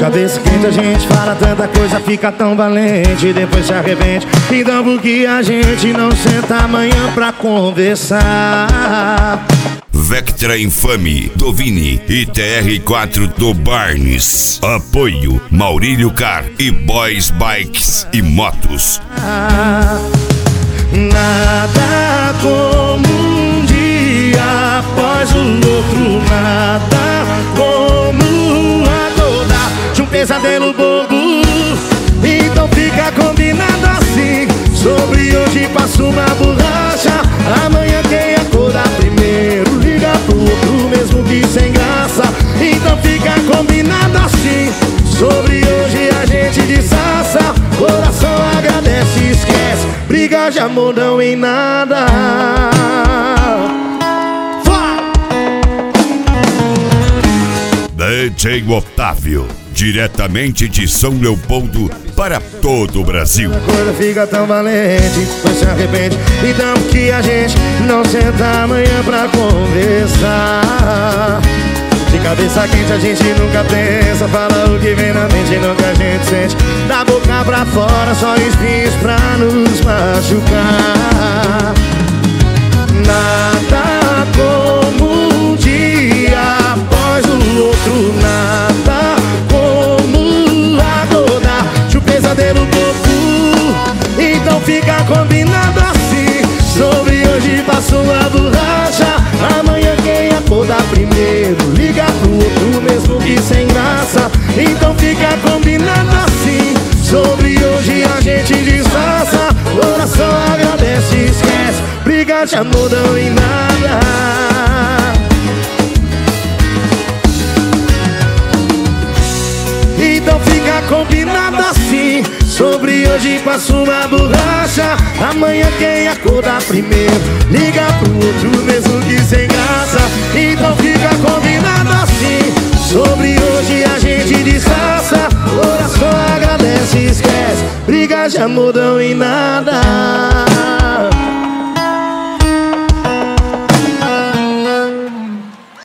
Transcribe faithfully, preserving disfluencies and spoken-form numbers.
Cabeça quente a gente fala tanta coisa, fica tão valente, depois se arrepende. Então por que a gente não senta amanhã pra conversar? Vectra Infame do Vini e T R quatro do Barnes. Apoio Maurílio Car e Boys Bikes e Motos. Nada como um dia após o outro, nada como acordar de um pesadelo bobo. Então fica combinado assim, sobre hoje passa uma borracha. Amanhã quem acordar primeiro liga pro outro, mesmo que sem graça. Então fica combinado assim, sobre hoje a gente desaça. Coração agradece e esquece, briga de amor não em nada. D J Otávio, diretamente de São Leopoldo para todo o Brasil. A coisa fica tão valente, depois se arrepende. Então que a gente não senta amanhã pra conversar? De cabeça quente a gente nunca pensa, fala o que vem na mente, nunca a gente sente. Da boca pra fora só espinhos pra nos machucar. Nada como um dia após o outro, nada como acordar de um pesadelo bobo. Então fica combinado assim, sobre hoje passa uma borracha. Amanhã quem acordar primeiro liga pro outro, mesmo que sem graça. Então fica combinado assim, sobre hoje a gente disfarça. Coração agradece e esquece, briga de amor não em nada. Então fica combinado assim, sobre hoje passa uma borracha. Amanhã quem acordar primeiro liga pro outro, mesmo que sem graça. Então fica combinado assim, sobre hoje a gente disfarça. Coração agradece e esquece, briga de amor não em nada.